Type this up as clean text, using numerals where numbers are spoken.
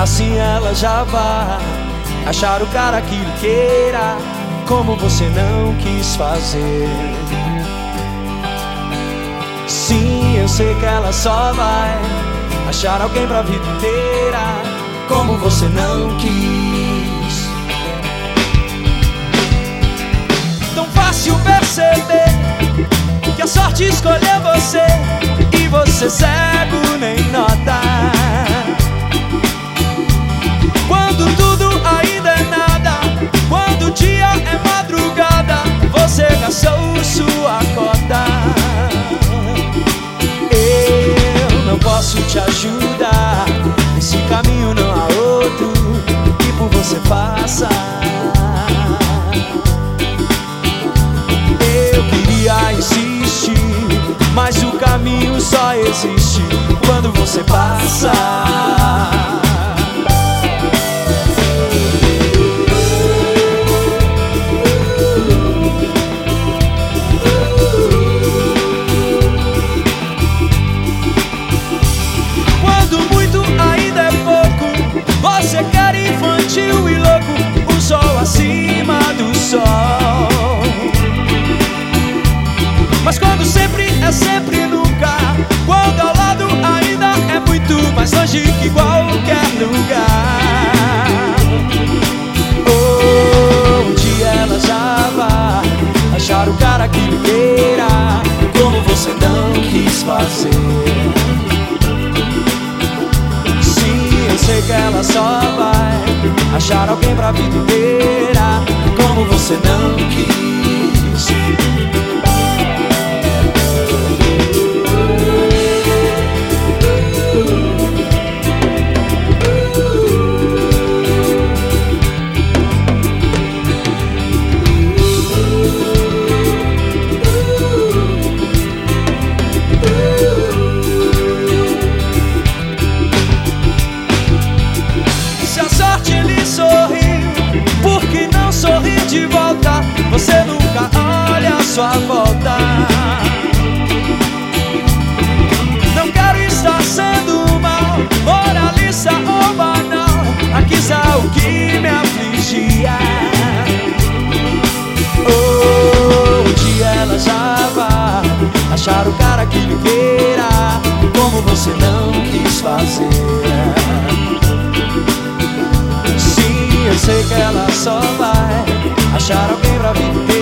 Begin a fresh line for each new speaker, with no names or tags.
assim ela já vai achar o cara que lhe queira, como você não quis fazer. Sim, eu sei que ela só vai achar alguém pra vida inteira, como você não quis. Tão fácil perceber que a sorte escolheu você, e você cego nem nota. Quando tudo ainda é nada, quando o dia é madrugada, você gastou sua cota. Eu não posso te ajudar, nesse caminho não há outro que por você faça. Eu queria insistir, mas o caminho só existe quando você passa. Você quer infantil e louco, o sol acima do sol. Mas quando sempre é sempre nunca, quando ao lado ainda é muito mais longe que qualquer lugar. Oh, um dia ela já vai achar o cara que lhe queira, como você não quis fazer. Eu sei que ela só vai achar alguém pra vida inteira, como você não quis. De volta, você nunca olha a sua volta. Não quero estar sendo mal, moralista ou banal, aqui está o que me afligia. Oh, um dia ela já vai achar o cara que lhe queira, como você não quis fazer. Sim, eu sei que ela só vai achar alguém pra viver.